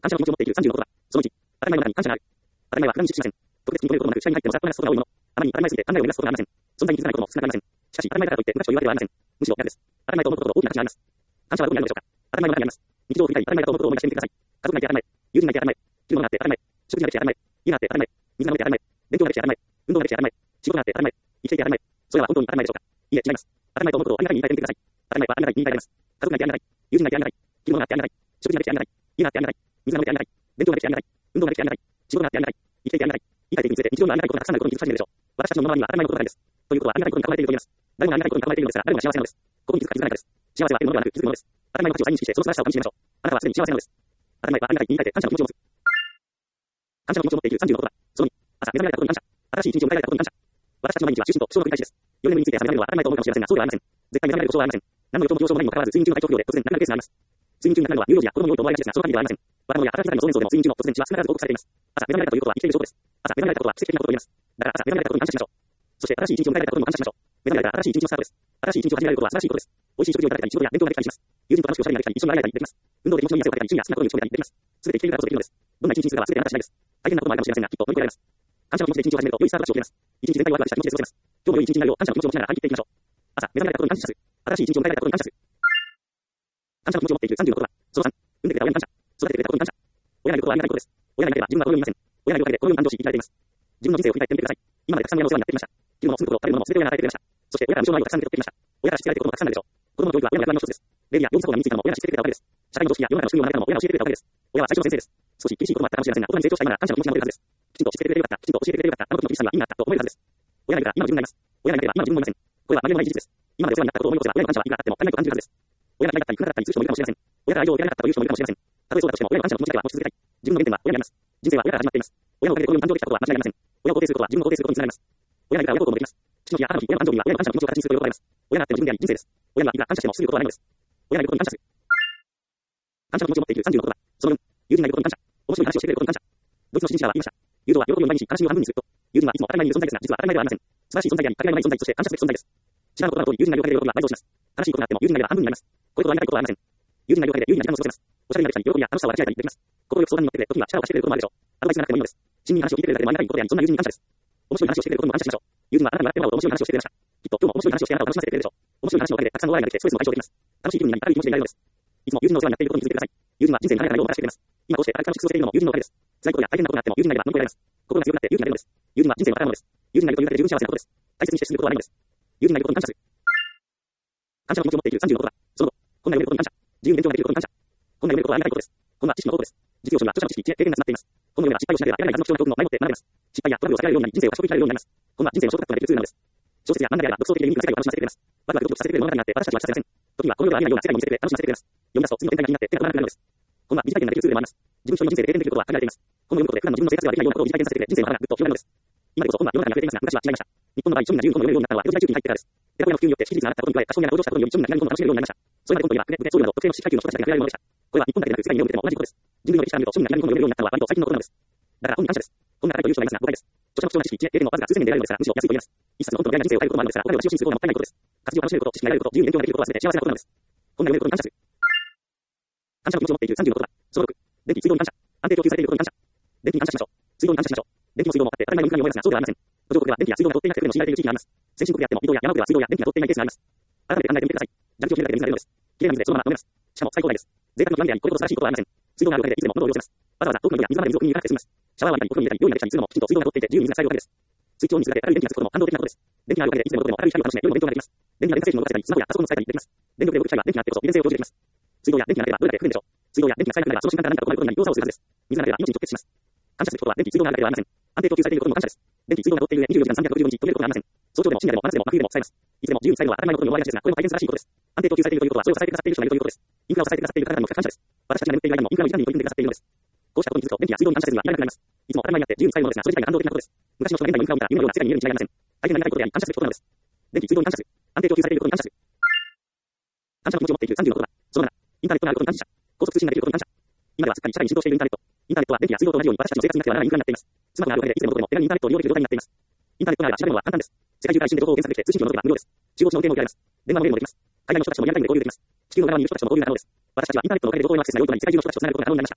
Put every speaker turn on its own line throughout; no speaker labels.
感謝の気持ちを持っている30のことは、その1、当たり前の中に感謝がある。当たり前は体に知識しません。特別に求めることもなく、視界に入ってもさっと話すことが多いもの。あまりに当たり前すぎて考えを乱すことがありません。存在に気づかないことも少なくありません。しかし、当たり前だからといって無価値と言われてはありません。むしろ逆です。当たり前と思うことほど大きな価値があります。感謝はどこにあるのでしょうか。当たり前の中にあります。日常を振り返り、当たり前だと思うことを思い出してみてください。家族がいて当たり前、友人がいて当たり前、着るものがあって当たり前、食事ができて当たり前、家があって当たり前、水が飲めて当たり前、勉強ができて当たり前、運動ができて当たり前、仕事があって当たり前、生きていて当たり前。それは本当に当たり前でしょうか。いいえ、違います。当たり前と思うことをありがたいに言い換えてみてください。当たり前はありがたいに言い換えられます。家族がいてありがたい、友人がいてありがたい、着るものがあってありがたい、食事ができてありがたい、家があってありがたい、水が飲めてありがたい、勉強ができてありがたい、運動ができてありがたい、仕事があってありがたい、生きていてありがたい。言い換えていくにつれて日常にはありがたいことがたくさんあることに気づかせるでしょう。私たちの周りには当たり前のことばかりです。ということはありがたいことに囲まれていると言います。誰もがありがたいことに囲まれているのですから、誰もが幸せなのです。ここに気づくか気づかないかです。幸せは得るものではなく気づくものです。当たり前の価値を再認識してその素晴らしさを感じてみましょう。あなたはすでに幸せなのです。当たり前はありがたいに言い換えて感謝の気持ちを持つ。感謝の気持ちを持っている30のことは、その2、朝目覚められたことに感謝。新しい一日を迎えられたことに感謝。私たちの毎日は就寝と起床の繰り返しです。4年目について朝目覚めるのは当たり前と思うかもしれませんが、そうではありません。絶対に目覚める故障はありません。何の予兆も上昇もないにもかかわらず、睡眠中の体調不良で突然亡くなるケースがあります。睡眠中に亡くなるのは乳幼児や子供に多いと思われがちですが、その限りではありません。若者や働き盛りの壮年層でも睡眠中の突然死は少なからず報告されています。朝目覚められたということは生きている証拠です。朝目覚められたことは奇跡的なことと言います。だから朝目覚められたことに感謝しましょう。そして新しい一日を迎えられたことにも感謝しましょう。目覚められたら新しい一日のスタートです。新しい一日を始められることは素晴らしいことです。美味しい食事を食べたり、仕事や勉強ができたりします。友人と楽しくおしゃべりができたり、一緒に笑いができます。運動で気持ちのいい汗をかいたり、趣味や好きなことに打ち込めたりできます。すべて生きているからこそできるのです。どんな一日にするかはすべてあなた次第です。大変なこともあるかもしれませんが、きっと乗り越えられます。感謝の気持ちで一日を始めると良いスタートダッシュを切れます。一日全体をワクワクした気持ちで過ごせます。今日も良い一日になるよう感謝の気持ちを持ちながら張り切っていきましょう。朝、目覚められたことに感謝する。新しい一日を迎えられたことに感謝する。感謝の気持ちを持っている30のことは、その3、産んでくれた親に感謝。育ててくれたことに感謝。親がいることはありがたいことです。親がいなければ自分はこの世にいません。親がいるおかげでこの世に安堵し生きられています。自分の人生を振り返ってみてください。今までたくさん親のお世話になってきました。着るもの、住むところ、食べるものも全て親が与えてくれました。そして親から無償の愛をたくさん受け取ってきました。親からしつけられていることもたくさんあるでしょう。子供の教育は親の役割の一つです。礼儀や幼児作法が身についたのも親がしつけてくれたおかげです。社会の常識や世の中の仕組みを学べたのも親が教えてくれたおかげです。親は最初の先生です。少し厳しいこともあったかもしれませんが、大人に成長した今なら感謝の気持ちが持てるはずです。きちんとしつけてくれてよかった、きちんと教えてくれてよかった、あの時の厳しさには意味があったと思えるはずです。親がいるから今の自分がいます。親がいなければ今の自分もいません。これは曲げのない事実です。今までお世話になったことを思い起こせば親の感謝はいくらあっても足りないと感じるはずです。親が嫌いだったり、苦だったりする人もいるかもしれません。親が愛情を受けられなかったという人もいるかもしれません。たとえそうだとしても、親の感謝の気持ちだけは持ち続けたい。自分の原点は親にあります。人生は親から始まっています。親のおかげでこの世に誕生できたことは間違いありません。親を肯定することは自分を肯定することにつながります。親がいるから親孝行もできます。父の日や母の日、親の誕生日には親の感謝の気持ちを形にすると喜ばれます。親があっても自分であり人生です。親がいくら感謝しても過ぎることはないのです。親がいることに感謝する。感謝の気持ちを持っている30のことは、その4、友人がいることに感謝。面白い話をしてくれることに感謝。ドイツの新知者は言いました。友情は喜びを毎日、悲しみを半分にすると。友人はいつも当たり前にいる存在ですが、実は当たり前ではありません。素晴らしい存在であり、かけがえのない存在として感謝すべき存在です。知らぬことなどに友人がいるおかげで喜びは倍増します。悲しいことがあっても友人がいれば半分になります。これほどありがたいことはありません。友人がいるおかげで有意義な時間を過ごせます。おしゃれになる人に喜びや楽しさを分け合えたりできます。心よく相談に乗ってくれ、時には力を貸してくれることもあるでしょう。アドバイスがなくてもいいのです。親身に話を聞いてくれるだけでもありがたいことであり、そんな友人に感謝です。面白い話をしてくれることにも感謝しましょう。友人はあなたに笑ってもらおうと面白い話をしてくれました。きっと今日も面白い話をしてあなたを楽しませてくれるでしょう。面白い話のおかげでたくさんの笑いができてストレスも解消できます。楽しい気分になり、明るい気持ちでいられるのです。いつも友人のお世話になっていることに気づいてください。友人は人生に華やかな色をもたらしてくれます。今こうして楽しく過ごせているのも友人のおかげです。辛いことや大変なことがあっても友人がいれば乗り越えられます。心が強くなって勇気が出るのです。友人は人生の宝物です。友人がいるというだけで十分幸せなことです。大切にして過ぎることはないのです。友人がいることに感謝する。感謝の気持ちを持っている30のことは、その後、こんな読めることに感謝。自由に勉強ができることに感謝。こんな読めることはありがたいことです。こんな知識のことです。実用書には著者の知識、知恵、経験が詰まっています。このような失敗をしなければ得られないはずの貴重な教訓を前もって学べます。失敗やトラブルを避けられるようになり、人生を賢く生きられるようになります。こんな人生のショートカットができるツールなのです。小説や漫画であれば独創的でユニークな世界を楽しませてくれます。ワクワクドキドキさせてくれる物語になって私たちは知らせません。時にはこの世ではありえないような世界を見せてくれ、楽しませてくれます。読み出すと次の展開が気になって手が止まらなくなるのです。こんな疑似体験ができるツールでもあります。自分一人の人生で経験できることは限られています。この読むことで普段の自分の生活ではできないようなことを疑似体験させてくれ、人生の幅がぐっと広がるのです。今でこそこんな世の中に溢れていますが、昔は違いました。日本の場合、庶民が自由に本を読めるようになったのは江戸時代中期に入ってからです。寺子屋の普及によって識字率が上がったことに加え、賢明な労働者とにより庶民が気軽に本を楽しめるようになりました。それまで本といえば、送料など特定の知識階級の人たちだけが触れられるものでした。これは日本だけでなく世界においても同じことです。人類の歴史から見ると庶民が気軽に本を読めるようになったのは割と最近のことなのです。だから本に感謝です。本が高いという人がいますが誤解です。著者の貴重な知識、知恵、経験をわずか数千円で得られるのですから、むしろ安いと言えます。一冊の本との出会いが人生を変えることもあるのですが、お金を私を信じることがもったいないことです。活字を楽しめること、知識が得られること、自由に勉強ができることは全て幸せなことなのです。本が読めることに感謝する。感謝の気持ちを持っている30のことは、その6、電気、水道に感謝。安定供給されていることに感謝。電気に感謝しましょう。水道に感謝しましょう。電気も水道もあって当たり前のインフラに思えますが、そうではありません。途上国では電気や水道が通っていなくても信頼できる地域があります。先進国であっても、離島や山奥では水道や電気が通っていないケースがあります。改めて考えてみてください。蛇口をひねるだけで水が出るのです。きれいな水でそのまま飲めます。しかも最高台です。贅沢の極みであり、これこそ素晴らしいことはありません。水道があるおかげでいつでも喉を潤せます。わざわざ遠くの海や水まで水を汲みに行かなくて済みます。シャワーを浴びたり、お風呂に入れたり、料理ができたりするのもきちんと水道が通っていて自由に水が使えるわけです。水中に水が出て明るい電気がつくことも感動的なことです。電気があるおかげでいつでもどこでも明るい光を楽しめ、夜も勉強ができます。電気が電化製品を動かせたり、スマホやパソコンを使えたりできます。電力で動く機械は電気があってこそ利便性を享受できます。水道や電気がなければどれだけ不便でしょう。水道や電気が使えなくなればその瞬間から何か困ることになり、動作をするはずです。水がなければ命に直結します。感謝することは電気、水道があるだけではありません。安定供給されていることにも感謝です。電気、水道が通っている上24時間365日止めることがありません。早朝でも深夜でも真夏でも真冬でも使えます。いつでも自由に使えるのは当たり前のことに思われがちですが、これも大変素晴らしいことです。安定供給されているということは、それを支えてくださっている人がいるということです。インフラを支えてくださっている方々にも感謝です。私たちが眠っている間にもインフラの維持管理に取り組んでくださっているのです。こうしたことに気づくと、電気や水道に感謝せずにはいられなくなります。いつも当たり前になって自由に使えるのですが、それ自体が感動的なことです。昔の人が現代のインフラを見たら、今のような世界に見えるに違いありません。大変なりがたいことであり、感謝すべきことなのです。電気、水道に感謝する。安定供給されていることに感謝する。感謝の気持ちを持っている30のことは、その7、インターネットがあることに感謝。高速通信ができることに感謝。今ではすっかり社会に浸透しているインターネット。インターネットは電気や水道と同じように私たちの生活になくてはならないインフラになっています。スマホがあるおかげでいつでもどこでも手軽にインターネットを利用できる状態になっています。インターネットがあれば調べるのは簡単です。世界中から一瞬で情報を検索できて通信機を除けば無料です。中国地の運転も受けられます。電話のゲームもできます。海外の人たちともリアルタイムで交流できます。地球の裏側にいる人たちとも交流が可能です。私たちはインターネットのおかげで情報へのアクセスが良いことに世界中の人たちとつながることが可能になりました。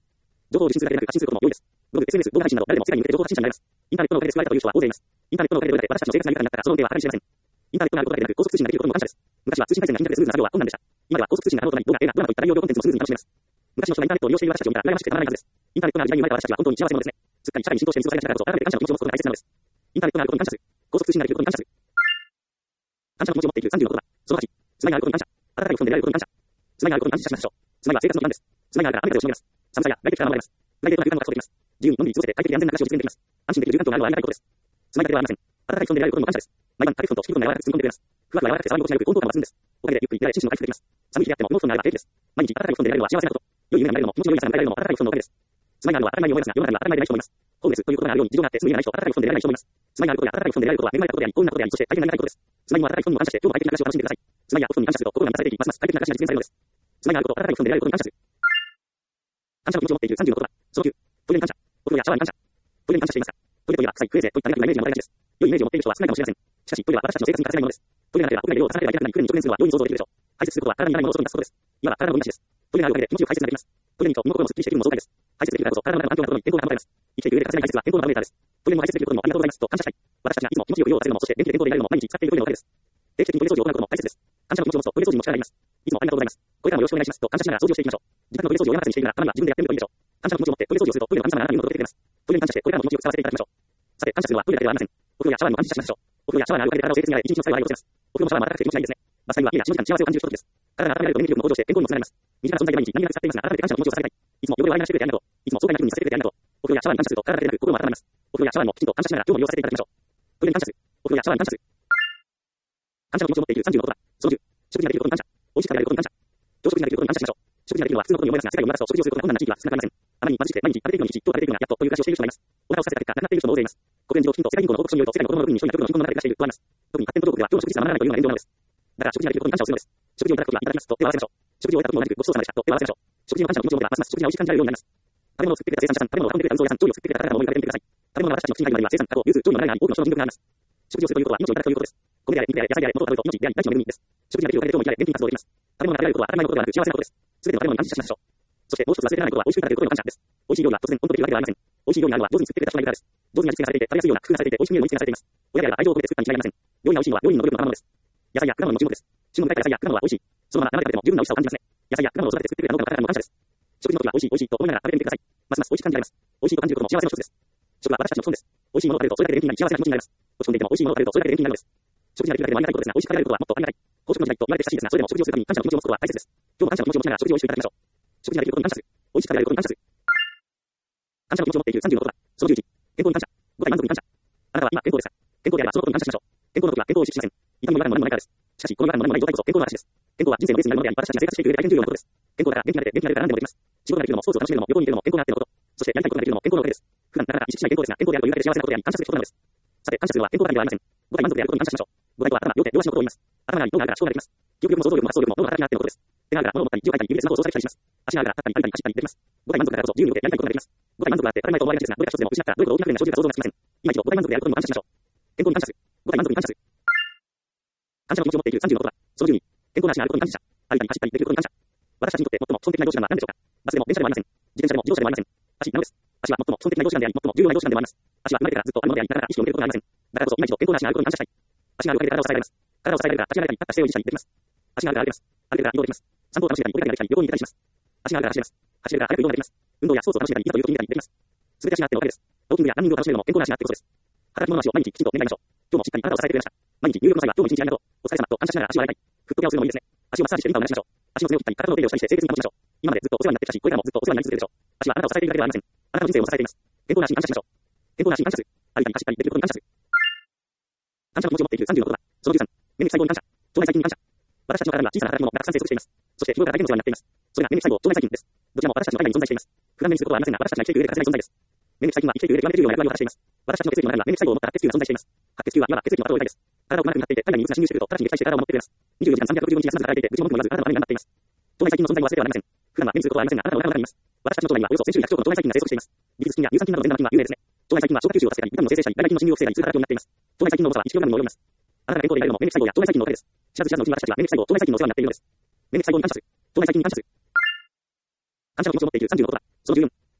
情報を受信するだけでなく発信することも容易です。ブログ、SNS、動画配信など誰でも世界に向けて情報発信者になれます。インターネットのおかげで救われたという人は大勢います。インターネットのおかげで私たちの生活が豊かになったらその恩恵は計り知れません。インターネットがあることだけでなく高速通信ができることにも感謝です。昔は通信回線が頻繁でスムーズな作業は困難でした。今では高速通信が可能となり動画、映画、ドラマといった内容量コンテンツもスムーズに楽しめます。昔の人がインターネットを利用している私たちを見たら羨ましくてたまらないはずです。インターネットがある時代に生まれた私たちは本当に幸せ者ですね。すっかり社会に浸透して水を差が来たからこそ改めて感謝の気持ちを持つことが大切なのです。インターネットがあることに感謝する。高速通信ができることに感謝する。感謝の気持ちを持っている30の言葉。その8、住まいがあることに感謝。暖かい布団で寝られることに感謝。住まいがあることに感謝しましょう。住まいは生活の基盤です。住まいがあるから雨風をしのげます。寒さや来敵から守られます。来敵となる空間が届きます。自由にのんびり過ごせて快適で安全な暮らしを実現できます。安心できる住環境があるのはありがたいことです。住まいだけではありません。暖かい布団で寝られることにも感謝です。毎晩掛け布団と敷布団が柔らかく包み込んでくれます。ふわふわ柔らかくて触り心地が良く温度感も抜群です。おかげでゆっくり寝られ心身の回復できます。寒い日であっても羽毛布団があれば平気です。毎日暖かい布団で寝られるのは幸せなこと。良い夢が見られるのも気持ちの良い朝が迎えられるのも暖かい布団のおかげです。住まいがあるのは当たり前に思いますが、世の中には当たり前でない人もいます。ホームレスということがあるように事情があって住む家がない人、暖かい布団で寝られない人もいます。住まいがあることや暖かい布団で寝られることは恵まれたことであり、幸運なことであり、そして大変ありがたいことです。住まいにも暖かい布団にも感謝して、今日も快適な暮らしを楽しんでください。住まいやお布団に感謝すると心が満たされていき、ますます快適な暮らしが実現されるのです。住まいがあること、暖かい布団で寝られることに感謝する。感謝の気持ちを持っている30の言葉。その9、トイレに感謝。お風呂やシャワーに感謝。トイレに感謝していますか？トイレといえば臭い、クレーゼといったネガティブなイメージが持たれがちです。良いイメージを持っている人は少ないかもしれません。しかし、トイレは私たちの生活に欠かせないものです。トイレなければ屋外で用を重ねればいけなくなり、クレーに直面するのは容易に想像できるでしょう。排泄することは体にないものを外に出すことです。今は体のゴミ出しです。トイレがあるおかげで気持ちよく排泄ができます。トイレにいると身も心もすっきりして気分も爽快です。排泄できるからこそ体の中の安定なことに健康が保たれます。生きている上で欠かせない排泄は健康のバロメーターです。トイレも排泄できることにもありがとうございますと感謝したい。私たちがいつも気持ちよく用をさせるのも、そして元気で健康でいられるのも毎日使っているトイレのおかげです。定期的にトイレ掃除を行うことも大切です。感謝の気持ちを持つとトイレ掃除にも力がいります。いつもありがとうございます。これからもよろしくお願いしますと感謝しながら掃除をしていきましょう。自宅のトイレ掃除を山形にしているなら、たまには自分でやってみるといいでしょう。感謝の気持ちを持ってトイレ掃除をするとトイレの神様があなたに喜んでくれます。トイレに感謝してこれからも気持ちよく使わせていただきましょう。さて、感謝するのはトイレだけではありません。お風呂やシャワーにも感謝しましょう。お風呂やシャワーがあるおかげで体を清潔に洗い、一日の疲れを洗い落とせます。お風呂もシャワーも暖かくて気持ちがいいですね。バスタイムは家や長時間幸せを感じるひとときです。体が温められると免疫力も向上して健康にもつながります。身近な存在で毎日何気なく使っていますが、改めて感謝の気持ちを捧げたい。いつも汚れを洗い流してくれてありがとう。いつも爽快な気分にさせてくれてありがとう。お風呂やシャワーに感謝すると体だけでなく心も温まります。お風呂やシャワーにもきちんと感謝しながら今日も利用させていただきましょう。トイレに感謝する。お風呂やシャワーに感謝する。感謝の気持ちを持っている30の言葉。その10、食事ができることに感謝。美味しく食べられることに感謝。朝食事ができることに感謝しましょう。食事ができるのは普通のことに思いますが、世界を見渡すと食事をすることが困難な地域は少なくありません。あまりに貧しくて毎日食べていくのに日々食べていくのがやっとという暮らしをしている人がいます。お腹を空かせた結果亡くなっている人も大勢います。国連児童基金と世界銀行の報告書によると世界の子供の6人に1人が極度の貧困の中で暮らしているとあります。特に発展途上国では今日の食事すらままならないというのが現状なのです。だから食事ができることに感謝をするのです。食事をいただくときはいただきますと手を合わせましょう。食事を終えた時も同じくごちそうさまでしたと手を合わせましょう。食事の感謝の気持ちを持てばますます食事が美味しく感じられるようになります。食べ物を作ってくれた生産者さん、食べ物を運んでくれた運送屋さん、調理を作ってくれた方々の思いをかけてみてください。食べ物は私たちの口に入るまでは生産、加工、流通、調理の流れがあり、多くの人の尽力があります。食事をするということは命をいただくということです。米であれ、肉であれ、野菜であれ、物を食べると命であり、大地の恵みです。食事ができるおかげで今日も生きられ、元気に活動できます。食べ物が食べられることは当たり前のことではなく幸せなことです。すべての食べ物に感謝しましょう。そしてもう一つ忘れられないことは美味しくいただけることへの感謝です。美味しい料理は突然ポンとできるわけではありません。美味しい料理があるのは上手に作ってくれた人がいるからです。上手に味付けがされていて、食べやすいような工夫がされていて、美味しく見えるように作られています。親であれば愛情を込めて作ったに違いありません。料理が美味しいのは料理人の努力の賜物です。野菜や果物の注目です。旬の野菜や果物は美味しい。そのまま生で食べても十分な美味しさを感じますね。野菜や果物を育てて作ってくれた農家の方々にも感謝です。食事の時は美味しい美味しいと思いながら食べてみてください。ますます美味しく感じられます。美味しいと感じることも幸せの一つです。食は私たちの損です。美味しいものを食べるとそれだけで元気になり幸せな気持ちになります。落ち込んでいても美味しいものを食べるとそれだけで元気になるのです。食事ができるだけでもありがたいことですが、美味しく食べられることはもっとありがたい。高速の時代と言われて親しいですが、それでも食事をするために感謝の気持ちを持つことは大切です。今日も感謝の気持ちを持ちながら食事を一緒にいただきましょう。食事ができることに感謝する。美味しく食べられることに感謝する。感謝の気持ちを持っている30の言葉。その11、健康に感謝。5体満足に感謝。あなたは今健康ですか？健康であればそのことに感謝しましょう。健康の時は健康を意識しません。痛みも痛みも何もないからです。しかし、この中の何もない状態こそ健康の証です。健康は人生のベースになるものであり、私たちが生活していく上で大変重要なことです。健康だから元気になれて元気になれるから何でもできます。仕事ができるのもスポーツを楽しめるのも旅行に行けるのも健康があってのこと。そしてやりたいことができるのも健康のおかげです。普段なかなか意識しない健康ですが、健康であるというだけで幸せなことであり、感謝することなのです。さて、感謝するのは健康だけではありません。5体満足であることに感謝しましょう。5体とは頭、両手、両足のことを言います。頭があり、脳があるから思考ができます。記憶力も想像力も発想力も脳の働きがあってのことです。手があるから物を持ったり、字を書いたり、指でスマホを操作できたりします。足があるから立ったり、歩いたり、走ったりできます。5体満足だからこそ自由に動いてやりたいことができます。5体満足があって当たり前と思われがちですが、どれか一つでも失ったらどれほど大きな不便な生じるか想像がつきません。今一度5体満足であることにも感謝しましょう。健康に感謝する。5体満足に感謝する。感謝の気持ちを持っている30の言葉。その12、健康な足があることに感謝。歩いたり走ったりできることに感謝。私たちにとって最も基本的な移動手段は何でしょうか？バスでも電車でもありません。自転車でも自動車でもありません。足なのです。足は最も基本的な移動手段であり、最も重要な移動手段でもあります。足は生まれてからずっとあるものであり、だから意識を向けることがありません。だからこそ今一度健康な足があることに感謝したい。足があるおかげで体を支えられます。体を支えられるから立ち上がれたり立った姿勢を維持したりできます。足があるから歩けます。歩けるから移動できます。散歩を楽しんだり、お出かけができたり、旅行に行ったりします。足があるから走れます。走れるから早く移動ができます。運動やスポーツを楽しんだり、いざという時に出たりできます。すべて足があってのおかげです。ウォーキングやランニングを楽しめるのも健康な足があってこそです。働き者の足を毎日きちんと願いましょう。今日もしっかり体を支えてくれました。毎日入浴の際は今日も一日ありがとう。お疲れ様と感謝しながら足を洗いたい。フットケアをするのもいいですね。足をマッサージしてリンパを流しましょう。足の爪を切ったり、体の手入れをしたりして清潔に保ちましょう。今までずっとお世話になってきたし、これからもずっとお世話になり続けるでしょう。足はあなたを支えているだけではありません。あなたの人生を支えています。健康な足に感謝しましょう。健康な足に感謝する。歩いたり走ったりできることに感謝する。感謝の気持ちを持っている30の言葉。その13、免疫細胞に感謝。腸内細菌に感謝。私たちの体には小さな働き者がたくさん生息しています。そして日頃から大変お世話になっています。それが免疫細胞、腸内細菌です。どちらも私たちの体内に存在しています。普段目にすることはありませんが、私たちが生きていく上で欠かせない存在です。免疫細菌は生きていく上で極めて重要な役割を果たしています。私たちの血液の中には免疫細胞を持った白血球が存在しています。白血球はいわば血液の後を追いたいです。体をうまくなっていて、体内に水が侵入してくると直ちに撃退して体を守ってくれます。24時間365日休まず働いていて、愚痴も文句も言わず、あなたのためになっています。腸内細菌の存在を忘れてはなりません。普段は目にすることはありませんが、あなたのお腹の中にいます。私たちの腸内にはおよそ1000種類100億の腸内細菌が生息しています。ビフィズ菌や乳酸菌などの善玉菌は有名ですね。腸内細菌は消化吸収を助けたり、ビタミンの生成したり、大菌の侵入を防いだりする働きを担っています。腸内細菌の重さは 1kg にも及びます。あなたが健康でいられるのも免疫細胞や腸内細菌のおかげです。知らず知らずのうちに私たちは免疫細胞、腸内細菌のお世話になっているのです。免疫細胞に感謝する。腸内細菌に感謝する。感謝の気持ちを持っている30の言葉。その14、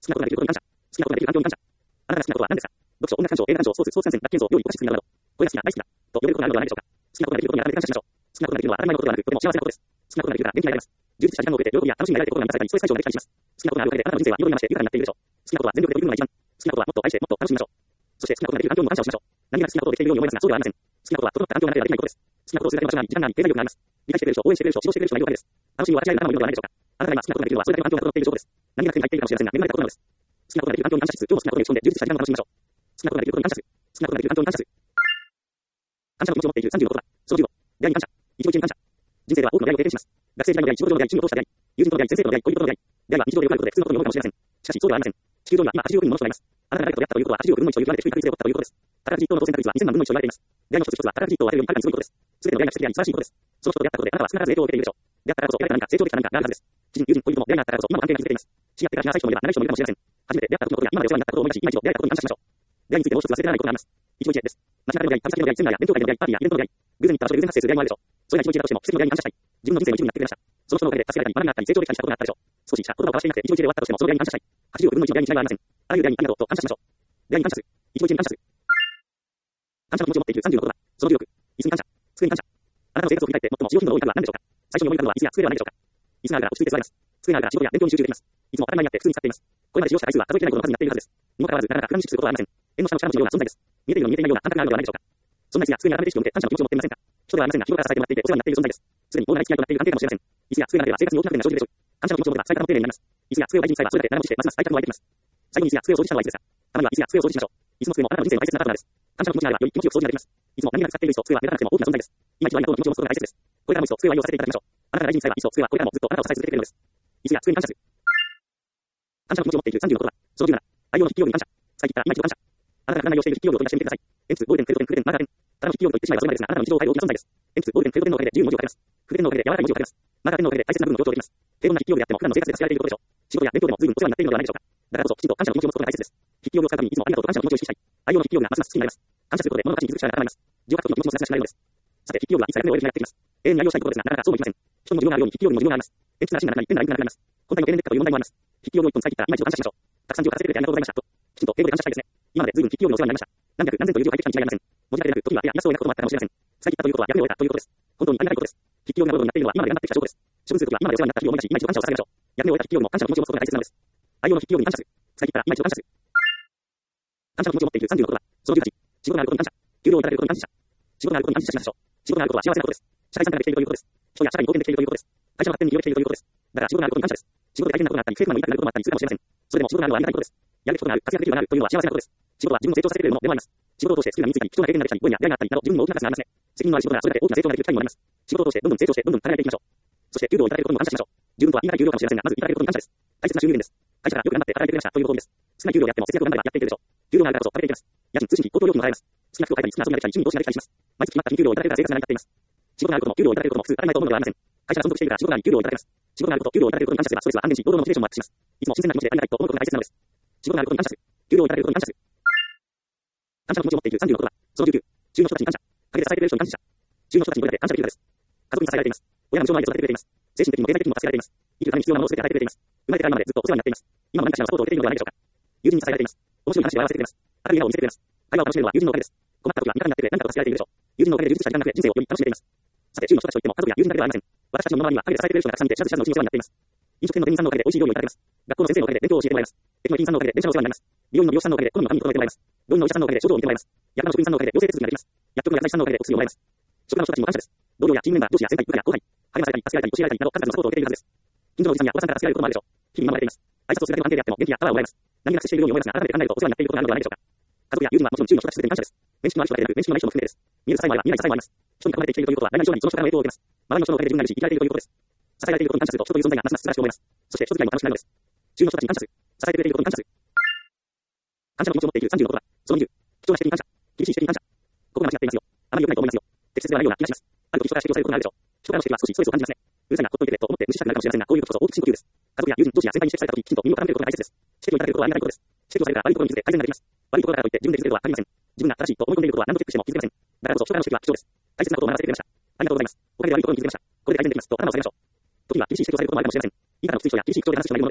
きなことができることに感謝。好きなことができる環境に感謝。あなたが好きなことは何ですか？読書、音楽鑑賞、映画鑑賞、スポーツ、スポーツ観戦、学研造、料理、お菓子作りなど。これが好きな、大好きだ。と呼べることがあるのではないでしょうか。好きなことができることに改めて感謝しましょう。好きなことができるのは当たり前のことではなく、とても幸せなことです。好きなことができるから元気になれます。充実した時間を送って喜びや楽しみになれることが満たされたり、ストレス解消ができたりします。好きなことがあるおかげであなたの人生は彩りまして豊かになっているでしょう。好きなことは全力で取り組むのが一番。好きなことはもっと愛してもっと楽しみましょう。そして好きなことができる環境にも感謝をしましょう。何気なく好きなことをできているように思いますが、そうではありません。好きなことは整った環境がなければできないことです。好きなことをするだけの場所があり、時間があり、経済力があります。理解してくれる人、応援してくれる人、指導してくれる人がいるおかげです。楽しみを分かち合える仲間もいるのではないでしょうか。あなたが今好きなことができるのはそれだけの環境が整っている証拠です。何気なく手に入っているかもしれませんが、恵まれたことなのです。好きなことができる環境に感謝しつつ、今日も好きなことに打ち込んで充実した時間を楽しみましょう。好きなことができることに感謝する。好きなことができる環境に感謝する。感謝の気持ちを持っている30の言葉。その15。出会いに感謝。一期一会に感謝。人生では多くの出会いを経験します。学生時代の出会い、仕事上の出会い、趣味を通した出会い、友人との出会い、先生との出会い、恋人との出会い。出会いは日常でよくあることで普通のことに思うかもしれません。しかしそうではありません。地球上には今80億人もの人がいます。あなたが誰かと出会ったということは80億分の1という極めて低い確率で起こったということです。宝くじ1等の当選確率は2000万分の1と言われています。出会いの一つ一つは宝くじ1等を当てるようにはるかにすごいことです。すべての出会いが奇跡であり素晴らしいことです。その人と出会ったことであなたは少なからず影響を受けているでしょう。出会ったからこそ得られた何か成長できた何かがあるはずです。知人、友人、恋人も出会いがあったからこそ今も関係が続いています。知り合ってから気が浅い人もいれば長い人もいるかもしれません。初めて出会った時のことや今までお世話になったことを思い出し、今一度出会えたことに感謝しましょう。出会いについてもう一つ忘れてならないことがあります。一期一会です。街中での出会い、旅先での出会い、セミナーや勉強会での出会い、パーティーやイベントの出会い、偶然に行った場所で偶然発生する出会いもあるでしょう。それが一期一会だとしても奇跡の出会いに感謝したい。自分の人生の一部になってくれました。その人のおかげで助けられたり、学びがあったり、成長できたりしたことがあったでしょう。少しした言葉を交わしていなくて一期一会で終わったとしてもその出会いに感謝したい。80億分の1の出会いに違いはありません。あらゆる出会いにありがとうと感謝しましょう。出会いに感謝する。一期一会に感謝する。感謝の気持ちを持っている30の言葉。その16。椅子に感謝。机に感謝。あなたの生活を振り返って最も使用頻度の多い家具は何でしょうか。最初に思い浮かぶのは椅子や机ではないでしょうか。椅子があるから落ち着いて座れます。机があるから仕事や勉強に集中できます。いつも当たり前にあって普通に使っています。これまで使用した回数は数えきれないほどの数になっているはずです。にもかかわらずなかなか普段に意識することはありません。縁の下の力持ちのような存在です。見えているのに見えていないような感覚があるのではないでしょうか。そんな椅子や机に改めて意識を向け感謝の気持ちを持っていませんか。人ではありませんが日頃から支えてもらっていてお世話になっている存在です。すでに大なり付き合いとなっている関係かもしれません。椅子や机がなければ生活に大きな変化が生じるでしょう。感謝の気持ちを持てば最高の丁寧になります。椅子や机を大事に使えばそれだけ長持ちしてますます愛着も湧いてきます。最後に椅子や机を掃除したのはいつですか。たまには椅子や机を掃除しましょう。椅子も机もあなたの人生の大切なパートナーです。感謝の気持ちがあればより気持ちよく掃除ができます。いつも何気なく使っている椅子と机は目立たなくても大きな存在です。今一度ありがとうの気持ちを持つことが大切です。これからも椅子と机を愛用させていただきましょう。あなたが大事に使えば椅子と机はこれからもずっとあなたを支え続けてくれるのです。椅子や机に感謝する。感謝の気持ちを持っている30の言葉。その17。愛用の筆記用具に感謝。使い切った今一度感謝。あなたが普段愛用している筆記用具を取り出してみてください。鉛筆、ボールペン、フェルトペン、筆ペン、マーカーペン。ただの筆記用具と言ってしまえばそれまでですが、あなたの日常を変える大きな存在です。鉛筆、ボールペン、フェルトペンのおかげで10文字を書けます。筆ペンのおかげで柔らかい文字を書けます。マーカーペンのおかげで大切な部分を強調できます。平凡な筆記用具であっても普段の生活で助けられていることでしょう。仕事や勉強でも随分お世話になっているのではないでしょうか。だからこそきちんと感謝の気持ちを持つことが大切です。筆記用具を使うたびにいつもありがとうと感謝の気持ちを意識したい。愛用の筆記用具がますます好きになります。感謝することで物事に気づく力が高まります。字を書く時の気持ちも優しくなるのです。さて、筆記用具はいつか役目を終える日がやってきます。永遠に愛用したいことですが、なかなかそうもいきません。人にも自分があるように筆記用具にも自分があります。鉛筆が芯がなくなり、ペンがなくなります。本体の経年劣化という問題もあります。筆記用具を一本使い切った今一度感謝しましょう。たくさん字を書かせてくれてありがとうございました。と、きちんと英語で感謝したいですね。今まで随分筆記用具のお世話になりました。何百何千という字を書いてきたに違いありません。文字だけでなく、時には手やイラストを描くこともあったかもしれません。使い切ったということは役目を終えたということです。本当にありがたいことです。筆記用具がボロボロになっているのは今まで頑張ってきた証拠です。処分するときは今までお世話になった日を思い出し、今一度感謝を捧げましょう。役目を終えた筆記用具も感謝の気持ちを持つことが大切なのです。愛用の筆記用具に感謝する。使い切ったら今一度感謝する。感謝の気持ちを持っている30の言葉。その18。仕事があることに感謝。給料をいただけることに感謝。仕事があることに感謝しましょう。仕事があることは幸せなことです。社会参加ができているということです。人や社会に貢献できているということです。会社の発展に利用できているということです。だから仕事があることに感謝です。仕事で大変なことがあったり、成果が痛くなることもあったりするかもしれません。それでも仕事があるのはありがたいことです。やるべきことがある、活躍できることがあるというのは幸せなことです。仕事は自分を成長させてくれるものでもあります。仕事を通してスキルが身についたり、貴重な経験ができたり、ご縁や出会いがあったりなど、自分にも大きな価値がありますね。責任のある仕事ならそれだけ大きな成長ができる機会にもなります。仕事を通してどんどん成長して、どんどん働いていきましょう。そして給料をいただけることにも感謝しましょう。自分とは言い難い給料かもしれませんが、まずいただけることに感謝です。大切な収入源です。会社からよく頑張って働いてくれましたということです。少ない給料をやっても節約を頑張ればやっていけるでしょう。給料があるからこそ食べていけます。家賃、通信費、交通料金も払えます。好きな服を買えたり、好きな遊びができたり、趣味に投資ができたりします。毎月決まった日に給料をいただけるから生活が成り立っています。仕事があることも給料をいただけることも普通当たり前と思うのではありません。会社が存続しているから仕事があり給料をいただけます。仕事があること、給料をいただけることに感謝すれば、ストレスは安定し、労働のモチベーションもアップします。いつも新鮮な気持ちでありがたいと思うことが大切なのです。仕事があることに感謝する。給料をいただけることに感謝する。感謝の気持ちを持っている30の言葉。その19。中の人たちに感謝。陰で支えてくれる人に感謝。中の人たちにどれだけ感謝できるかです。家族に支えられています。親の無償の愛で育ててくれています。精神的にも経済的にも助けられています。生きるために必要なものを全て与えてくれています。生まれてから今までずっとお世話になっています。今も何かしらのサポートを受けているのではないでしょうか。友人に支えられています。面白い話で笑わせてくれます。明るい笑顔を見せてくれます。会話を楽しめるのは友人のおかげです。困った時は味方になってくれ、何かと助けられているでしょう。友人のおかげで充実した時間が増え、人生をより楽しめています。さて、中の人たちといっても家族や友人だけではありません。私たちの身の回りには陰で支えてくれる人がたくさんいて、知らず知らずのうちにお世話になっています。飲食店の店員さんのおかげで美味しい料理をいただけます。学校の先生のおかげで勉強を教えてもらえます。駅の駅員さんのおかげで電車のお世話になります。美容院の美容師さんのおかげで好みの髪を整えてもらえます。病院のお医者さんのおかげで症状を見てもらえます。薬の職員さんのおかげで陽性手続きができます。薬局の薬剤師さんのおかげでお薬をもらえます。職場の人たちにも感謝です。同僚やチームメンバー、上司や先輩、部下や後輩、励まされたり、助けられたり、教えられたりなど、数々のサポートを受けているはずです。近所のおじさんやおばさんから助けられることもあるでしょう。日々守られています。挨拶をするだけの関係であっても元気やパワーをもらえます。何気なくしているように思いますが、改めて考えるとお世話になっていることがあるのではないでしょうか。家族や友人はもちろん中の人たちすべてに感謝です。面識のある人だけでなく、面識のない人も含めてです。見える支えもあれば見えない支えもあります。人に囲まれて生きているということは、何々以上にその人からの影響を受けます。周りの人のおかげで自分がいるし、生きられているということです。支えられていることに感謝すると、人という存在がますます素晴らしく思います。そして人付き合いも楽しくなるのです。中の人たちに感謝する。支えてくれていることに感謝する。感謝の気持ちを持っている30の言葉。その20。貴重な指摘に感謝。厳しい指摘に感謝。ここが間違っていますよ。あまり良くないと思いますよ。適切ではないような気がします。ある時人から指摘をされることがあるでしょう。人からの指摘は少しストレスを感じますね。うるさいな、ほっといてくれと思って無視したくなるかもしれませんが、こういうことこそ大きな深呼吸です。家族や友人、上司や先輩に指摘された時、きちんと耳を傾けることが大切です。指摘をいただけることはありがたいことです。指摘をされたら悪いところに気づけ改善ができます。悪いところだからといって自分で気づけることは限りません。自分が正しいと思い込んでいることは何度チェックしても気づけません。だからこそ人からの指摘は貴重です。大切なことを学ばせてくれました。ありがとうございます。おかげで悪いところに気づけました。これで改善できますと頭を下げましょう。時には厳しい指摘をされることもあるかもしれません。いいからのきつい人や厳しい口調で話す人がいるものですね。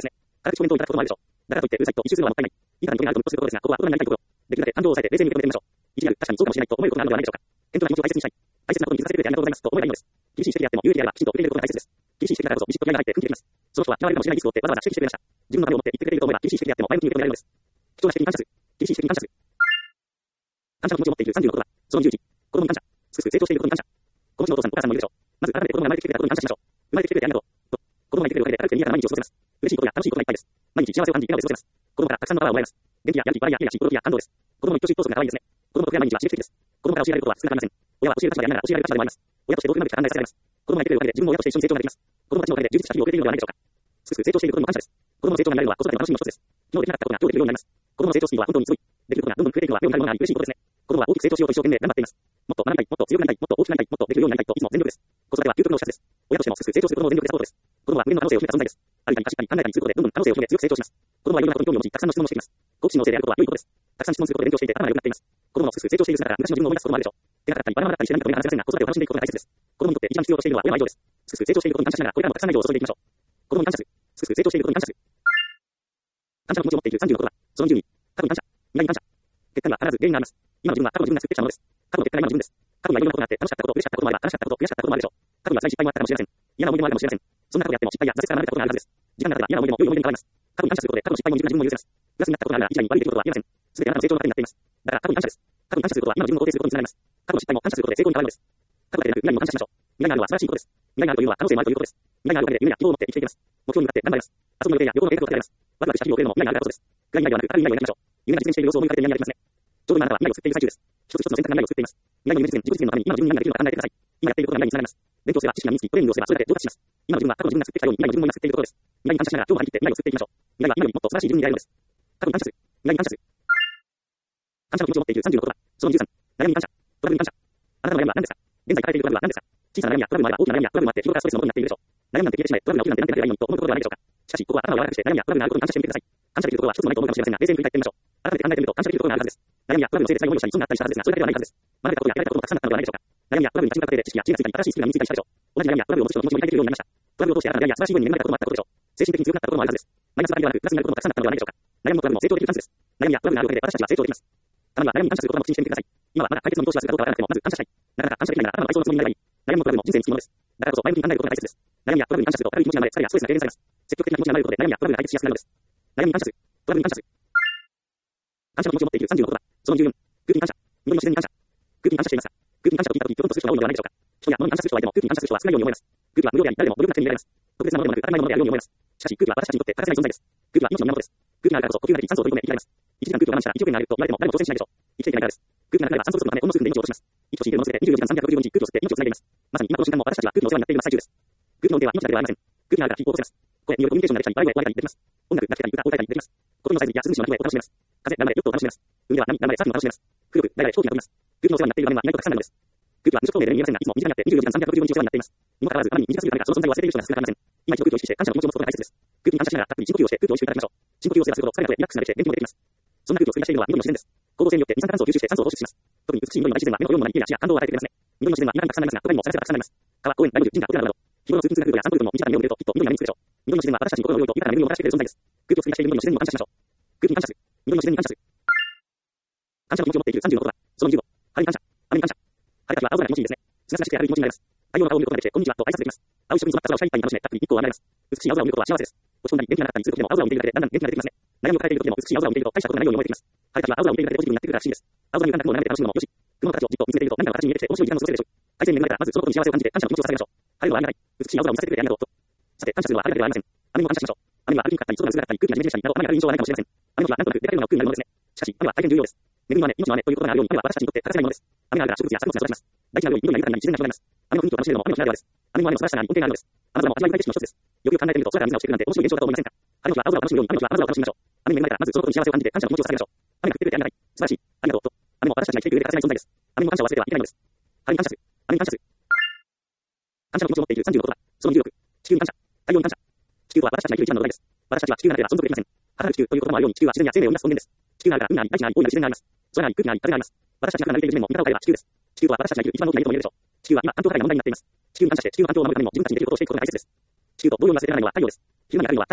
科学的証明等いただくこともあるでしょう。だからといって、うるさいと一周するのはもったいない。いかに興味があるともっとすることですが、ここは大人になりたいところ。できるだけ感情を抑えて冷静に受け止めてみましょう。一理ある、確かにそうかもしれないと思えることがあるのではないでしょうか。天とな気持ちを大切にしたい。大切なことに気づかせてくれてありがとうございますと思えばいいのです。厳しい指摘であっても勇気であればきちんと受け入れることが大切です。厳しい指摘だからこそビシッと気合が入って奮起できます。その人は嫌われるかもしれないリスクを負ってわざわざ指摘してくれました。自分のためを思って言ってくれていると思えば厳しい指摘であっても前向きに受け止められるのです。貴重な指摘に感謝する。厳しい指摘に感謝する。感謝の気持ちを持っている36度は、その11、子供に感謝。すくすく成長していることに感謝。この人のお父さんお母さんもいるでしょう。まず改めて子供が生まれてきてくれたことに感謝しましょう。生まれてきてくれてありがとう。と、子供がいてくれるおかげで軽くて賑やかな毎日を過ごせます。嬉しいことや楽しいことがいっぱいです。毎日幸せを感じ笑顔で過ごせます。子供からたくさんのパワーをもらえます。元気ややる気、笑いや愛や喜びや感動です。子供の一挙手一投足が可愛いですね。子供の得や毎日は刺激的です。子供から教えられることは少なくありません。親は教える立場でありながら教えられる立場でもあります。親としてどういう能力が考えさせられます。子供がいてくれるおかげで自分も親として一緒に成長ができます。子供たちのおかげで充実した日々を送れているのではないでしょうか。すくすく成長していることにも感謝です。子供の成長が見られるのは子育ての楽しみの一つです。昨日できなかったことが今日できるようになります。子供の成長スピードは本当にすごい。できることがどんどん増えていくのは目を見るものがあり嬉しいことですね。子供は大きく成長しようと一生懸命頑張っています。もっと学びたい、もっと強くなりたい、もっと大きくなりたい、もっとできるようになりたいといつも全力です。子育ては究極のお知らせです。親としてもすくすく成長する子供を全力でサポートです。子供は無限の可能性を秘めた存在です。あるいはしっかり考えたりすることでどんどん可能性を秘め強く成長します。子供はいろんなことに興味を持ち、たくさんの質問をしています。好奇心旺盛であることは良いことです。たくさん質問することで勉強していて頭が良くなっています。子供のすくすく成長している姿から昔の自分を思い出すこともあるでしょう。手がかかったりバラバラだったりして何か目が離せませんが、子育てを楽しんでいくことが大切です。子供にとって一番必要としているのは親の愛情です。すくすく成長していることに感謝しながらこれからもたくさんの愛情を注いでいきましょう。子供に感謝する。すくすく成長していることに感謝する。感謝の気持ちを持っている30のことは、その10に、過去に感謝、未来に感謝。結果には必ず原因があります。今の自分は過去の自分が作ってきたものです。過去の結果が今の自分です。過去にはいろんなことがあって楽しかったこと、嬉しかったこともあれば悲しかったこと、悔しかったこともあるでしょう。過去には辛い失敗もあったかもしれません。嫌な思い出もあるかもしれません。そんなことやっても失敗や挫折から学べたことがあるはずです。時間が経てば嫌な思い出も良い思い出に変わります。過去に感謝することで過去の失敗も自分が自分も許せます。プラスになったことがあるなら一概に悪い出来事はありません。すべてあなたの成長の糧になっています。だから過去に感謝です。過去に感謝することは今の自分を肯定することにつながります。過去の失敗も感謝することで成功に変わるのです。過去だけでなく未来にも感謝しましょう。未来があるのは素晴らしいことです。未来があるというのは可能性もあるということです。未来があるおかげで夢や希望を持って生きていけます。目標に向かって頑張れます。遊びの予定や旅行の計画を立てられます。ワクワクした日々を送るのも未来があるからこそです。暗い未来ではなく明るい未来を描きましょう。夢が実現している様子を思い浮かべてニヤニヤできますね。ちょうど今あなたは未来を作っている最中です。一つ一つの選択が未来を作っています。未来の夢実現、自己実現のために今の自分に何ができるのか考えてください。今やっていることが未来につながります。勉強すれば知識が身につき、トレーニングをすればそれだけ上達します。今の自分は過去の自分が作ってきたように未来の自分も今作っているところです。未来に感謝しながら今日も張り切って未来を作っていきましょう。未来は今よりもっと素晴らしい自分に出会えるのです。過去に感謝する。未来に感謝する。感謝の気持ちを持っている30のことは、その13、悩みに感謝、トラブルに感謝。あなたの悩みは何ですか？現在抱えているトラブルは何ですか？小さな悩みやトラブルもあれば大きな悩みやトラブルもあって日頃からストレスのもとになっているでしょう。悩みなんて消えてしまえ、トラブルが起きるなんてなってないようにと思うことではないでしょうか。しかし、ここは頭を柔らかくして悩みやトラブルがあることに感謝してみてください。感謝できることは一つもないと思うかもしれませんが、冷静に振り返ってみましょう。改めて考えてみると感謝できることがあるはずです。悩みやトラブルのせいで辛い思いをしたり、損があったりしたはずですが、それだけではないはずです。学べたことや得られたこともたくさんだったのではないでしょうか。悩みやトラブルに立ち向かって知識や知恵がついたり、新しいスキルが身についたりしたでしょう。同じ悩みやトラブルを持つ人の気持ちも理解できるようになりました。トラブルを通して新たな出会いや素晴らしい部分に恵まれたこともあったことでしょう。精神的に強くなったこともあるはずです。マイナスだけではなく、プラスになることもたくさんあったのではないでしょうか。悩みもトラブルも成長できるチャンスです。悩みやトラブルがあるおかげで私たちは成長できます。たまには悩みに感謝することも口にしてみてください。今はまだ解決の見通しはするかどうかわからなくても、まず感謝したい。なかなか感謝できないなら頭の体操のつもりになればいい。悩みもトラブルも人生につきものです。だからこそ前向きに考えることが大切です。悩みやトラブルに感謝すると軽い気持ちが生まれ、疲れやストレスが軽減されます。積極的な気持ちが生まれることで悩みやトラブルが解決しやすくなるのです。悩みに感謝する。トラブルに感謝する。感謝の気持ちを持っている30のことは、その14、空気に感謝、祈りの自然に感謝。空気に感謝していますが、空気に感謝と聞いたとき、ぴょんとする人が多いのではないでしょうか。人や物に感謝する人はいても、空気に感謝する人は少ないように思います。空気は無料であり、誰でも無料なくて見られます。特別なものでもなく、当たり前のものであるように思います。しかし、空気は私たちにとって欠かせない存在です。空気は命の源です。空気があるからこそ呼吸ができ、酸素を取り込め、生きられます。一時間空気を我慢したら1億円があると言われても誰も挑戦しないでしょう。生きていけないからです。空気がなくなれば酸素不足のためほんの数分で命を落とします。息を吸い込んで24時間365日空気を吸って命をつないでいます。まさに今この瞬間も私たちは空気のお世話になっている最中です。空気の腕は命だけではありません。空気があるから日々を起こせます。声によるコミュニケーションができたり、場合を割れたりできます。音楽が聴けたり、歌を歌えたりできます。心のサイズや涼しの鳴き声を楽しめます。風、流れ、ヨットを楽しめます。海では波、流れ、サーフィンを楽しめます。空力、流れ、飛行機が飛びます。空気のお世話になっている場面は意外とたくさんあるのです。空気は無色透明で見えませんが、いつも身近になって24時間365日お世話になっています。にもかかわらず、あまりに短すぎるためか、その存在を忘れている人が少なくありません。今一度空気を意識して感謝の気持ちを持つことが大切です。空気に感謝しながら、たっぷり深呼吸をして空気をおいしくいただきましょう。深呼吸をすればするほど疲れた声リラックスが出て元気も出てきます。そんな空気を作り出しているのは緑の自然です。光合成によって二酸化炭素を吸収して酸素を放出します。特に美しい緑の自然は目のような色や感動を与えてくれますね。緑の自然は今にたくさんありますが、他にも探せばたくさんあります。川、公園、ライブ、神社、ホテルなど、日頃の通勤通学路や散歩ルートも短な目を見るときっと緑が目につくでしょう。緑の自然は私たちに心の良いと豊かな恵みをもたらしてくれる存在です。空気を作り出している緑の自然にも感謝しましょう。空気に感謝する。緑の自然に感謝する。感謝の気持ちを持っている30のことは、その15、晴れに感謝、雨に感謝。晴れた日は青空が気持ちいいですね。すがすがしくて明るい気持ちになります。太陽の顔を見ることができて、こんにちはと挨拶できます。青一色に染まった空をシャインパンに楽しめ、たっぷり日光を浴びられます。美しい青空を見ることは幸せです。落ち込んだり、元気がなかったりする時でも青空を見ているだけでだんだん元気が出てきますね。悩みを抱えている時でも美しい青空を見ていると大したことがないように思えてきます。晴れた日は青空を見ているだけでポジティブになってくるらしいです。青空に浮かんだ雲を眺めて楽しむのもよし、雲の形をじっと見つめていると何かが形に見えてきて面白い時間を過ごせるでしょう。改善に恵まれたらまずそのことに幸せを感じて感謝の気持ちを捧げましょう。晴れるのはありがたい。美しい青空を見させてくれてありがとうと。さて、感謝するのは晴れだけではありません。雨も感謝しましょう。雨は明るかったり、空が薄らかったり、空気がジメジメしたりなど、雨が降る印象はないかもしれません。雨の日はなんとなく出かけるのが億劫になるものですね。しかし、雨は大変重要です。恵みの雨、命の雨ということがあるように、雨は私たちにとって欠かせないものです。雨があるから植物や作物が育ちます。大地のように緑が豊かになり、自然が広がります。雨の雰囲気を楽しめるのも雨の日ならではです。雨も素晴らしさがあり、恩恵があるのです。あなたも味わい深い景色の一つです。よくよく考えてみると、空から水が落ちてくるなんて面白い現象だと思いませんか？晴れの日は青空を楽しむように、雨の日は青空を楽しみましょう。雨に恵まれたら、まずそのことに幸せを感じて感謝の気持ちを捧げましょう。雨が降ってくれてありがたい。素晴らしい。ありがとうと。雨も私たちが生きていく上で欠かせない存在です。雨の感謝を忘れてはいけないのです。晴れに感謝する。雨に感謝する。感謝の気持ちを持っている30のことは、その16、地球に感謝、太陽に感謝。地球とは私たちが生きる一番の土台です。私たちは地球がなければ存続できません。母なる地球ということもあるように、地球は自然や生命を生み出す根源です。地球があるから海があり、大地があり、大いなる自然があります。空があり、空気があり、風があります。私たちが離れている地面も見た方がいれば地球です。地球とは私たちが生きる一番大きな家とも言えるでしょう。地球は今環境破壊が問題になっています。地球に感謝して地球の環境を守るためにも自分たちにできることをしていくことが大切です。地球と同様に忘れてはならないのは太陽です。昼間に明るいのは太陽のおかげ。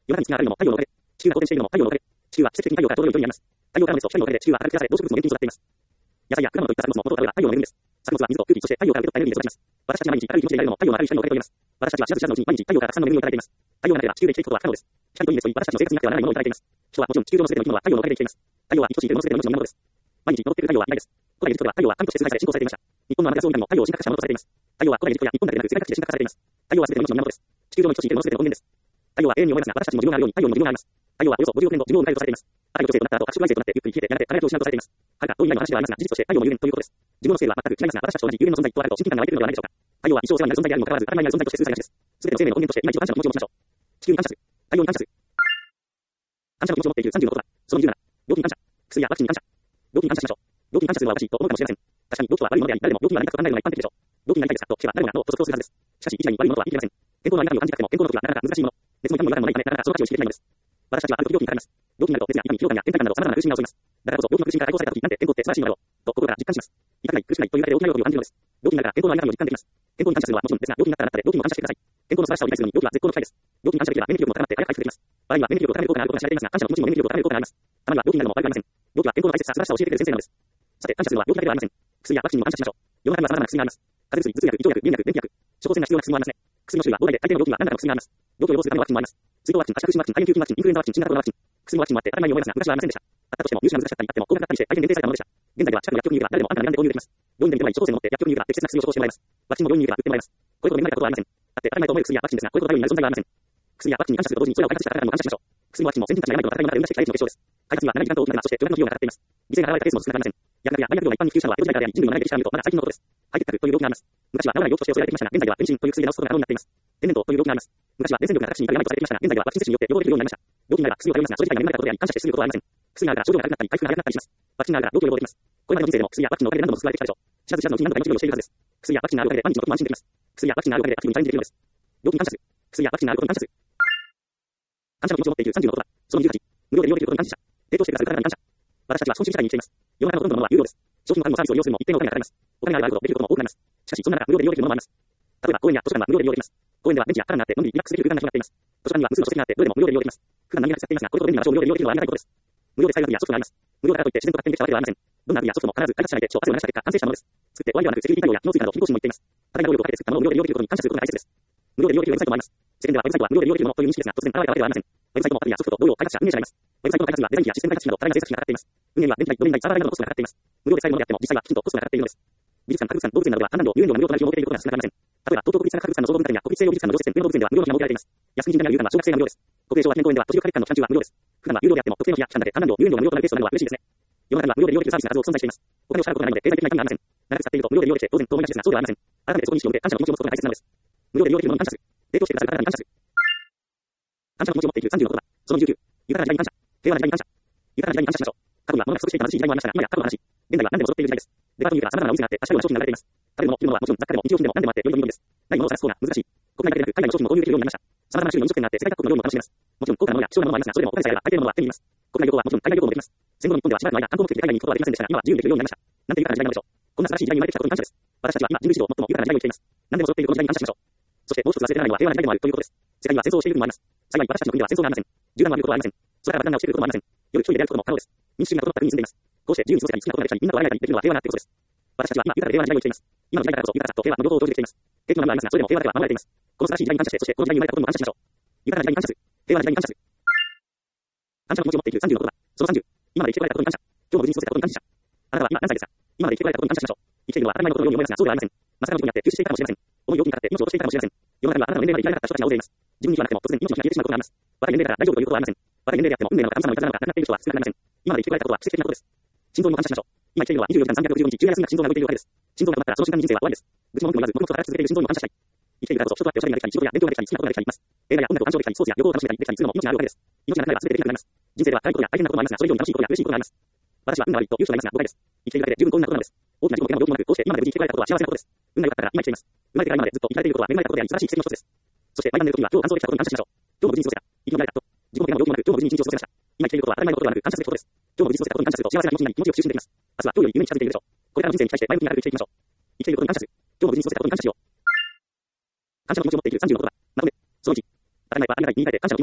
夜中に月が明るいのも太陽のおかげで、地球が公転しているのも太陽のおかげで、地球は奇跡的に太陽からちょうど良い距離にあります。太陽からの熱と光のおかげで地球は明るく照らされ、動植物も元気に育っています。野菜や果物といった作物も元々は太陽の恵みです。作物は水と空気、そして太陽から受け取ったエネルギーで育ちます。私たちが毎日明るい気持ちでいられるのも太陽の明るい光のおかげと言えます。私たちは知らず知らずのうちに毎日太陽からたくさんの恵みをいただいています。太陽がなければ地球で生きていくことは不可能です。光といいですといい、私たちの生活になくてはならないものをいただいています。人はもちろん地球上の全ての生き物は太陽のおかげで生きています。太陽は生きとしいるもの全ての命の源です。毎日昇っている太陽はいないです。古代エジプトでは太陽は神として崇拝され信仰されていました。日本のアマテラスオオミカも太陽を神格化したものとされています。太陽は古代エジプトや日本だけでなく世界各地で神格化されています。太陽は全ての命の源です。地球上に等しいいるもの全ての根源です。太陽は永遠に思いますが、私たちにも寿命があるように太陽にも寿命があります。太陽はおよそ50億年の寿命を迎えるとされています。ある女性となった後、白矮星となってゆっくり消えて、やがて輝きを失うとされています。はるか遠い未来の話ではありますが、事実として太陽も有限ということです。自分のせいは全く違いますが、私たちと同じ有限の存在とあると親近感が湧いているのではないでしょうか。太陽は一生お世話になる存在であるにもかかわらず、当たり前にある存在として崇拝されます。すべての生命の根源として今一度感謝の気持ちを持ちましょう。地球に感謝する。太陽に感謝する。感謝の気持ちを持っている36言葉。その27。病気に感謝。薬やワクチンに感謝。病気に感謝しましょう。病気に感謝するのはおかしいと思うかもしれません。確かに病気は悪いものであり、誰でも病気にはなりたく考えるのが一般的でしょう。病気になりたいですかと聞けば誰もがと土足をするはずです。しかし、一概に悪いものとは言い切れません。健康の痛みを感じたくても健康の時はなかなか難しいもの。熱も痛みもわからないため、なかなかその価値を知りきれないのです。私たちはある時病気にかかります。病気になると熱や痛み、疲労感や倦怠感など様々な苦しみが襲います。だからこそ病気の苦しみから解放された時なんて健康って素晴らしいのだろうと心から実感します。痛くない、苦しくないというだけで大きな喜びを感じるのです。病気になるから健康の痛みを実感できます。健康に感謝するのはもちろんですが、病気になったらなったで病気にも感謝してください。健康の素晴らしさを理解するのに病気は絶好の機会です。病気に感謝できれば免疫力も高まって早く回復できます。場合には免疫力を高める効果があることが知られていますが、感謝の気持ちにも免疫力を高める効果があります。たまには病気になるのも悪くありません。病気は健康の大切さ、素晴らしさを教えてくれる先生なのです。さて、感謝するのは病気だけではありません。薬やワクチンにも感謝しましょう。世の中には様々な薬があります。風邪薬、頭痛薬、胃腸薬、便薬、電気薬、処方箋が必要な薬もありますね。薬の種類は膨大で大抵の病気には何らかの薬があります。病気を予防するためのワクチンもあります。水痘ワクチン、足白ワクチン、肺炎球菌ワクチン、インフルエンザワクチン、新型コロナワクチン。薬のワクチンもあって当たり前に思いますが、昔はありませんでした。あったとしても入手が難しかったり、あっても高額だったりして大変限定されたものでした。現在では近くの薬局に行けば誰でも安価な値段で購入できます。病院で見てもらい処方箋を持って薬局に行けば適切な薬を処方してもらいます。ワクチンも病院に行けば売ってもらいます。これほど恵まれたことはありません。だって当たり前と思える薬やワクチンですが、これほど頼りになる存在はありません。薬やワクチンに感謝すると同時にそれを開発した方々にも感謝しましょう。薬もワクチンも先人たちが病との戦いの中で生み出してきた技術の結晶です。開発には長い時間と大きな手間、そして巨額の費用がかかっています。犠牲が現れたケースも少なくありません。薬学や麻薬が一般に普及したのは江戸時代からであり、人類の学歴史から見るとまだ最近のことです。肺結核という病気があります。昔は治らない病気として恐れられてきましたが、現在ではペニシリンという薬で治すことが可能になっています。天然痘という病気があります。昔は伝染力が高く死に至るまいとされてきましたが、現在はワクチン接種によって予防できるようになりました。病気になれば薬を頼りますが、それ自体が恵まれたことであり、感謝してすることはありません。薬があるから症状が軽くなったり、回復が早くなったりします。ワクチンがあるから病気を予防できます。これまでの人生でも薬やワクチンのおかげで何度も救われてきたでしょう。知らず知らずのうちに何度か命拾いをしているはずです。薬やワクチンがあるおかげで毎日のことも安心できます。薬やワクチンがあるおかげでアクティブにチャレンジできるのです。病気に感謝する。薬やワクチンがあることに感謝する。感謝の気持ちを持っている36言葉。その28。無料で利用できることに感謝。提供してくださる方々に感謝。私たちは損失社会に生きています。世の中のほとんどのものは有料です。商品の他にもサービスを利用するにも一定のお金がかかります。お金があるからできることも多くなります。しかし、そんな中、無料で利用できるものもあります。例えば、公園や図書館は無料で利用できます。公園ではベンチや花壇があって、のんびりリラックスできる空間が広がっています。図書館には無数の書籍があって、どれでも無料で利用できます。普段何気なく使っていますが、これと便利な場所を無料で利用できるのはありがたいことです。無料でサイバーやソフトがあります。無料だからといって自然と勝手にできたわけではありません。どんなアプリやソフトも必ず開発者がいて、超圧を流した結果、完成したものです。作って終わりではなく、セキュリティ対応や機能追加など、非公式にも言っています。多大な労力をかけて作ったものを無料で利用できることに感謝することが大切です。無料で利用できるウェブサイトもあります。世間ではウェブサイトは無料で利用できるものという認識ですが、突然現れたわけではありません。ウェブサイトもアプリやソフトと同様開発者、運営者がいます。ウェブサイトの開発にはデザインやシステム開発費など多大な贅沢費がかかっています。運営には電気代、ドメイン代、サーバー代などのコストがかかっています。無料で使えるものであっても、実際はきちんとコストがかかっているのです。美術館、博物館、動物園などでは判断料、入園料が無料となる費用を設けていることが少なくありません。例えば、東京国立科学館の総合文化展や国立西洋美術館の常設展、上野動物園では無料の費が設けられています。安い神社や遊館は小学生が無料です。国営昭和記念公園では途中科学館の期間中は無料です。普段は有料であっても特定の日や期間だけ判断料、入園料が無料となるケースがあるのは嬉しいですね。世の中には無料で利用できるサービスが数多く存在しています。お金を支払うことがないので経済的な意味がありません。長く使っていると無料で利用できて当然と思いがちですが、そうではありません。改めてそこに意識を向け感謝の気持ちを持つことが大切なのです。無料で利用できるものに感謝する。提供してくださる方々に感謝する。感謝の気持ちを持っている36言葉。その19。豊かな時代に感謝。平和な時代に感謝。豊かな時代に感謝しましょう。過去には物が不足していた貧しい時代もありましたが、今や過去の話。現在は何でも揃っている時代です。デパートに行けば様々なお店があって、多種類の商品が売られています。食べるもの、着るものはもちろん雑貨でも日用品でも何でもあって良いものです。ないものを探す方が難しい。国内だけでなく海外の商品も購入できるようになりました。様々な種類の飲食店があって世界各国の料理も楽しめます。もちろん高価なものや希少なものもありますが、それでもお金さえあれば大抵のものは手に入れます。国内旅行はもちろん海外旅行もできます。戦後の日本ではしばらくの間、観光目的で海外に行くことはできませんでしたが、今は自由にできるようになりました。なんて豊かな時代なのでしょう。こんな素晴らしい時代に生まれてきたことに感謝です。私たちは今人類史上最も豊かな時代を生きています。何でも揃っているこの時代に感謝しましょう。そしてもう一つ忘れてならないのは平和な時代でもあるということです。世界には戦争をしている国もあります。幸い私たちの国では戦争がありません。銃弾のあることはありません。空から爆弾が落ちてくることもありません。夜一人でやることも可能です。民主主義が整った国に住んでいます。こうして自由に過ごせたり好きなことができたりみんなと会えたりできるのは平和なってことです。私たちは今豊かで平和な時代を生きています。今の時代だからこそ豊かさと平和の両方を同時にできています。敵の波はありますが、それでも平和では守られています。この素晴らしい時代に感謝して、そしてこの時代に生まれたことにも感謝しましょう。豊かな時代に感謝する。平和な時代に感謝する。感謝の気持ちを持っている36の言葉。その30。今まで生きてこられたことに感謝。今日も無事に過ごせたことに感謝。あなたは今何歳ですか？今まで生きてこられたことに感謝しましょう。生きているのは当たり前のことのように思いますが、そうではありません。まさかの事故にあって急死していたかもしれません。重い病気にかかって命を落としていたかもしれません。世の中にはあなたの年齢まで生きられなかった人たちが大勢います。自分にはなくても突然命の火が消えてしまうことがあります。若い年齢だから大丈夫ということはありません。若い年齢であっても運命なのか神様のいたずらなのか亡くなっている人は少なくありません。今まで生きてこられたことは奇跡的なことです。心臓にも感謝しましょう。今生きているのは24時間365日、10夜休みなく心臓が動いているおかげです。心臓が止まったらその瞬間に人生は終わりです。愚痴も文句も言わず、黙々と働き続けている心臓にも感謝したい。生きているからこそ人と会っておしゃべりができたり、仕事や勉強ができたり、好きなことができたりします。映画や音楽を鑑賞できたり、スポーツや旅行を楽しめたりできたりするのも命があるおかげです。命がなくなれば全てできなくなります。人生では辛いことや大変なこともありますが、それ以上に楽しいことや嬉しいことがあります。私は運が悪いと言う人がいますが、誤解です。生きているだけで十分幸運なことなのです。大きな事故も怪我も病気もなく、こうして今まで無事生きてこられたことは幸せなことです。運が良かったから今生きています。生まれてから今までずっと生きられていることは恵まれたことであり、素晴らしい奇跡の一つです。そして、毎晩寝るときには今日完走できたことに感謝しましょう。今日も無事に過ごせた。生き延びられたと。事故も怪我も病気もなく、今日も無事に一日を過ごせました。今生きていることは当たり前のことではなく、感謝すべきことです。今日も無事に過ごせたことに感謝すると幸せな気持ちになり、気持ちを中心できます。明日は今日より夢に近づいているでしょう。これからの人生に期待して前向きに明るく生きていきましょう。生きていることに感謝する。今日も無事に過ごせたことに感謝しよう。感謝の気持ちを持っている30の言葉。まとめ。その1。当たり前はありがたいに言い換えて感謝の気持ちを持つ。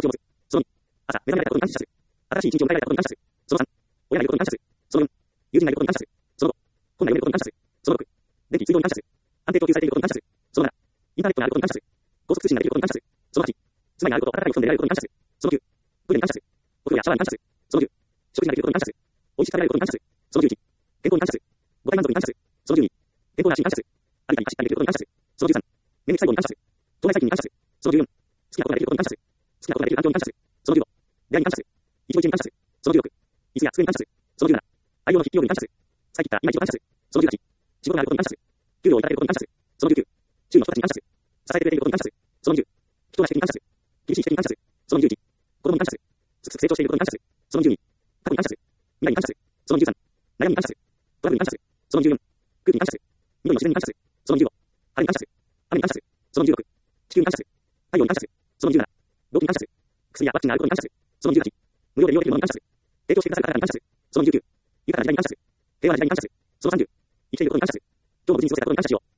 その2、朝、目覚められたことに感謝する。新しい一日を迎えられたことに感謝する。その3、親がいることに感謝する。その4、友人がいることに感謝する。その5、本が読めることに感謝する。その6、電気、水道に感謝する。安定供給されていることに感謝する。その7、インターネットがあることに感謝する。高速通信ができることに感謝する。その8、住まいがあること、暖かい布団で寝られることに感謝する。その9、トイレに感謝する。お風呂やシャワーに感謝する。その10、食事ができることに感謝する。美味しく食べられることに感謝する。その11、健康に感謝する。五体満足に感謝する。その12、健康な足に感謝する。歩いたり走ったりできることに感謝する。その13、免疫細胞に感謝する。腸内細菌に感謝する。その14、好きなことができることに感謝する。好きなことができる環境に感謝する。その15、出会いに感謝する。一日に感謝する。その16、椅子や机に感謝する。その17、愛用の筆記用具に感謝する。使い切った今一度感謝する。その18、仕事があることに感謝する。給料をいただけることに感謝する。その19、周囲の人たちに感謝する。支えてくれていることに感謝する。その20、人が指摘に感謝する。厳しい指摘に感謝する。その21、子供に感謝する。すくすく成長していることに感謝する。その22、過去に感謝する。未来に感謝する。その23、悩みに感謝する。トラブルに感謝する。その24、空気に感謝する。緑の自然に感謝する。その25、春に感謝する。雨に感謝する。その16、地球に感謝する。太陽に感謝する。その17、病気に感謝する。薬やワクチンがあることに感謝する。その18、無料で利用できるものに感謝する。提供してくださる方に感謝する。その19、豊かな時代に感謝する。平和な時代に感謝する。その30、生きていることに感謝する。今日も無事に過ごせたことに感謝しよう。